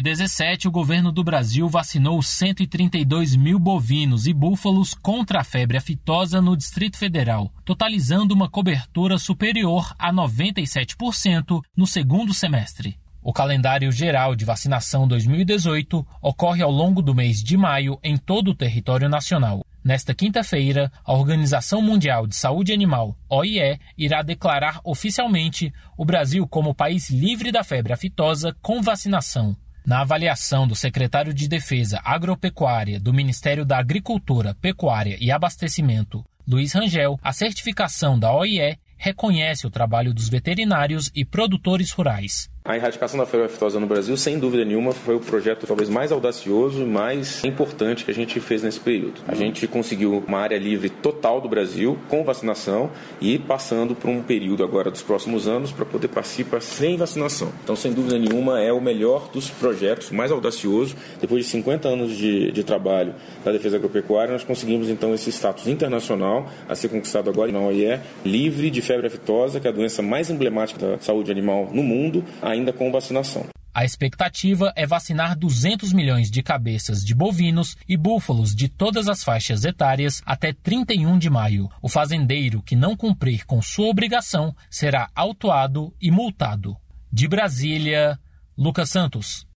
2017, o governo do Brasil vacinou 132 mil bovinos e búfalos contra a febre aftosa no Distrito Federal, totalizando uma cobertura superior a 97% no segundo semestre. O calendário geral de vacinação 2018 ocorre ao longo do mês de maio em todo o território nacional. Nesta quinta-feira, a Organização Mundial de Saúde Animal, OIE, irá declarar oficialmente o Brasil como país livre da febre aftosa com vacinação. Na avaliação do secretário de Defesa Agropecuária do Ministério da Agricultura, Pecuária e Abastecimento, Luiz Rangel, a certificação da OIE reconhece o trabalho dos veterinários e produtores rurais. A erradicação da febre aftosa no Brasil, sem dúvida nenhuma, foi o projeto talvez mais audacioso e mais importante que a gente fez nesse período. A gente conseguiu uma área livre total do Brasil, com vacinação, e passando por um período agora dos próximos anos para poder participar sem vacinação. Então, sem dúvida nenhuma, é o melhor dos projetos, mais audacioso. Depois de 50 anos de trabalho da defesa agropecuária, nós conseguimos então esse status internacional a ser conquistado agora na OIE, livre de febre aftosa, que é a doença mais emblemática da saúde animal no mundo, ainda com vacinação. A expectativa é vacinar 200 milhões de cabeças de bovinos e búfalos de todas as faixas etárias até 31 de maio. O fazendeiro que não cumprir com sua obrigação será autuado e multado. De Brasília, Lucas Santos.